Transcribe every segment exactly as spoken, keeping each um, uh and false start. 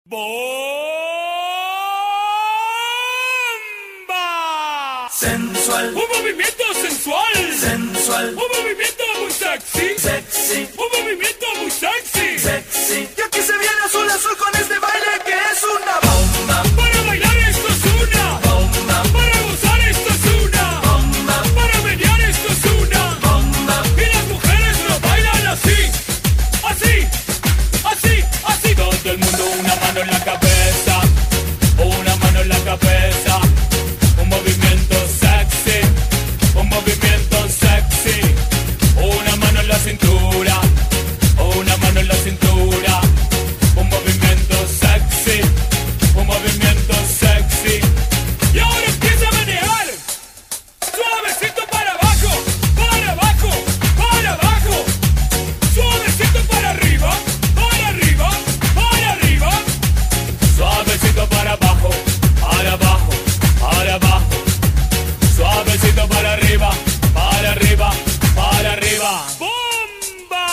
¡Bomba! Sensual. Un movimiento sensual. Sensual. Un movimiento muy sexy. Sexy. Un movimiento muy sexy. Sexy. Y aquí se viene azul azul con este baile que es una bomba. Para bailar esto es una bomba. Para gozar esto es una bomba. Para menear esto es una bomba. Y las mujeres lo bailan así. Así. Así. Así. Todo el mundo una mano en la cabeza. Una mano en la cabeza. Un movimiento sexy. Un movimiento sexy. Una mano en la cintura. Una mano en la cintura. Un movimiento sexy. Un movimiento sexy. Y ahora empieza a manejar. Suavecito para abajo. Para abajo. Para abajo. Suavecito para arriba. Para arriba. Para arriba. Suavecito para abajo. Para abajo. Para abajo. Suavecito para arriba. Para arriba. Para arriba. ¡Bomba!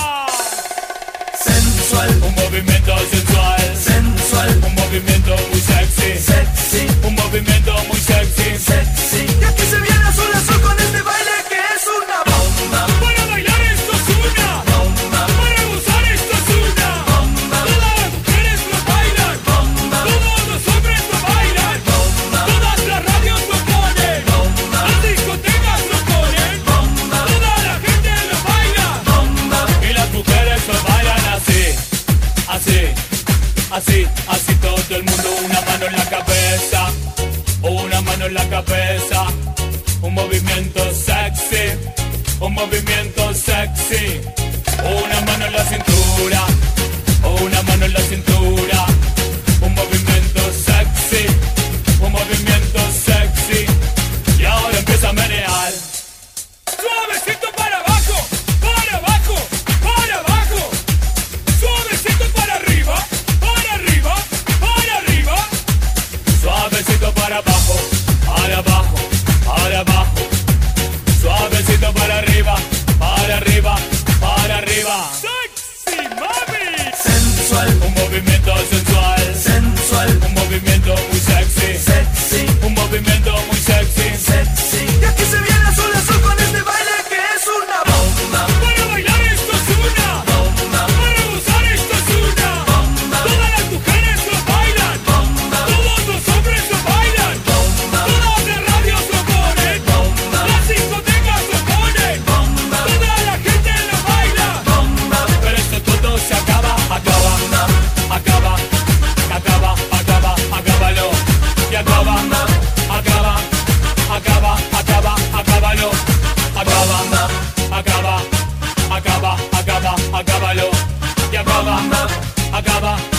Sensual. Un movimiento sensual. Sensual. Un movimiento muy sexy. Sexy. Un movimiento muy sexy. Sexy. Y aquí se viene azul azul con este baile que es una bomba. Para bailar esto es una bomba. Para gozar esto es una bomba. Todas las mujeres lo bailan. Bomba. Todos los hombres lo bailan. Bomba. Todas las radios lo ponen. Bomba. Las discotecas lo ponen. Bomba. Toda la gente lo baila. Bomba. Y las mujeres lo bailan así. Así. Así. Así todo el mundo. Una mano en la cabeza. Una mano en la cabeza. Un movimiento sexy. Un movimiento sexy. Una mano en la cintura. Una mano en la cintura. Un movimiento sexy. Un movimiento sexy. Y ahora empieza a menear. Suavecito para abajo. Para abajo. Para abajo. Suavecito para arriba. Para arriba. Para arriba. Suavecito para abajo. Para abajo. Para abajo. Suavecito para arriba. Para arriba. Para arriba. Sexy mami. Sensual. Un movimiento sensual. Sensual. Un movimiento muy sexy. Sexy. Un movimiento muy sexy. Sexy. Y aquí se viene azul azul con este baile que es una bomba. Para bailar esto es una bomba. Para gozar esto es una bomba. Todas las mujeres lo bailan. Bomba. Todos los hombres lo bailan. Bomba. Todas las radios lo ponen. Bomba. Las discotecas lo ponen. Bomba. Toda la gente lo baila. Bomba. Pero esto todo se acaba, acaba, acaba, acaba, acaba, acábalo. Y acaba, acaba, acaba, acaba, acábalo. Acaba, acaba, acaba, acaba, acábalo. Y acaba, acaba.